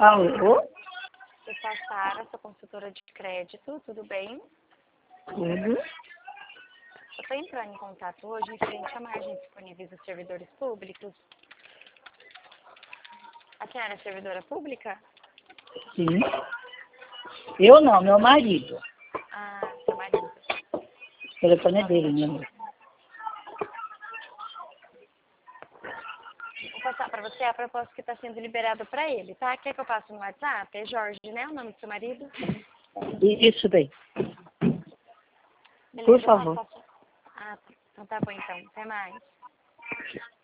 Alô? Eu sou a Sara, sou consultora de crédito, tudo bem? Tudo? Eu estou entrando em contato hoje em frente à margem disponíveis dos servidores públicos. A senhora é servidora pública? Sim. Eu não, meu marido. Ah, seu marido. O telefone é dele, meu amor. Vou passar para você a proposta que está sendo liberada para ele, tá? Quer que eu passe no WhatsApp? É Jorge, né? O nome do seu marido? Isso bem. Beleza, Por eu favor. passo. Ah, tá. Então tá bom então. Até mais.